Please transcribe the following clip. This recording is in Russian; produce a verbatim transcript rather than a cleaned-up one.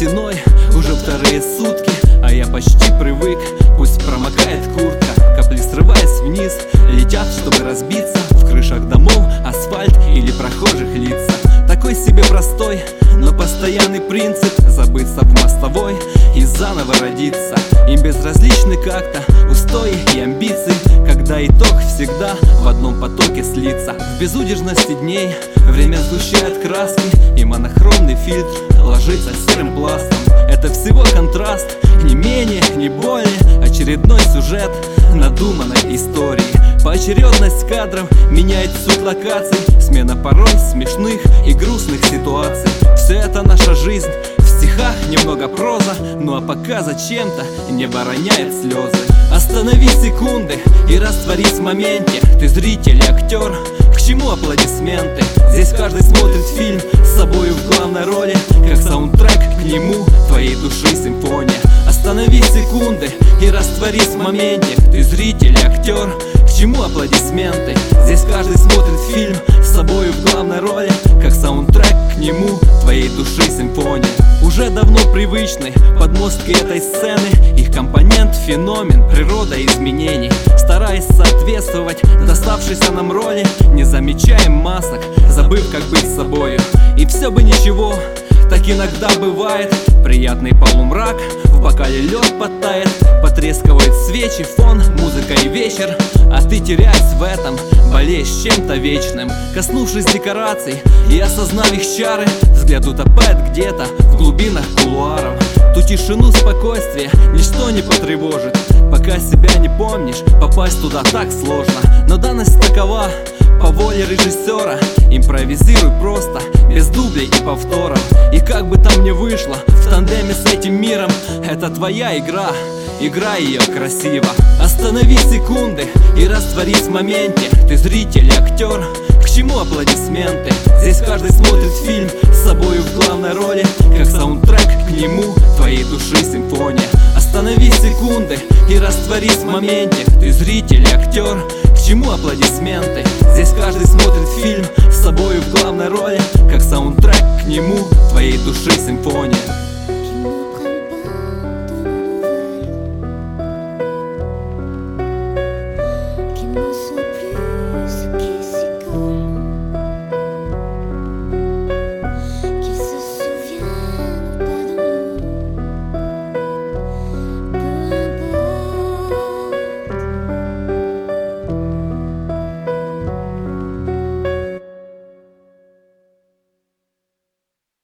стеной уже вторые сутки, а я почти привык. Пусть промокает куртка, капли срываясь вниз, летят, чтобы разбиться в крышах домов, асфальт или прохожих лица. Такой себе простой, но постоянный принцип: забыться в мостовой и заново родиться. Им безразличны как-то устои и амбиции, когда итог всегда в одном потоке слиться. В безудержности дней время сгущает краски, и монохромный фильтр ложится серым пластом. Это всего контраст, не менее, не более, очередной сюжет надуманной истории. Поочередность кадров меняет суть локаций, смена порой смешных и грустных ситуаций. Все это наша жизнь, в стихах немного проза, ну а пока зачем-то небо роняет слезы. Останови секунды и растворись в моменте. Ты зритель и актер, к чему аплодисменты? Здесь каждый смотрит фильм с собою в главной роли, как саундтрек к нему твоей души симфония. Останови секунды и растворись в моменте. Ты зритель и актер, к чему аплодисменты? Здесь каждый смотрит фильм с собою в главной роли, как саундтрек к нему твоей души симфония. Уже давно привычны подмостки этой сцены, их компонент — феномен, природа изменений. Стараясь соответствовать доставшейся нам роли, не замечаем масок, забыв, как быть собою. И все бы ничего, так иногда бывает. Приятный полумрак, в бокале лед подтает, потрескивают свечи, фон, музыка и вечер. А ты, теряясь в этом, болеешь чем-то вечным. Коснувшись декораций и осознав их чары, взгляд утопает где-то в глубинах кулуаров. Ту тишину, спокойствие ничто не потревожит. Пока себя не помнишь, попасть туда так сложно. Но данность такова, по воле режиссера. Импровизируй просто, без дублей и повторов. И как бы там ни вышло, в тандеме с этим миром, это твоя игра, играй ее красиво. Останови секунды и растворись в моменте. Ты зритель и актер, к чему аплодисменты? Здесь каждый смотрит фильм с собою в главной роли, как саундтрек к нему твоей души симфония. Останови секунды и растворись в моменте. Ты зритель и актер, к чему аплодисменты? Здесь каждый смотрит фильм с собою в главной роли, как саундтрек к нему твоей души симфония.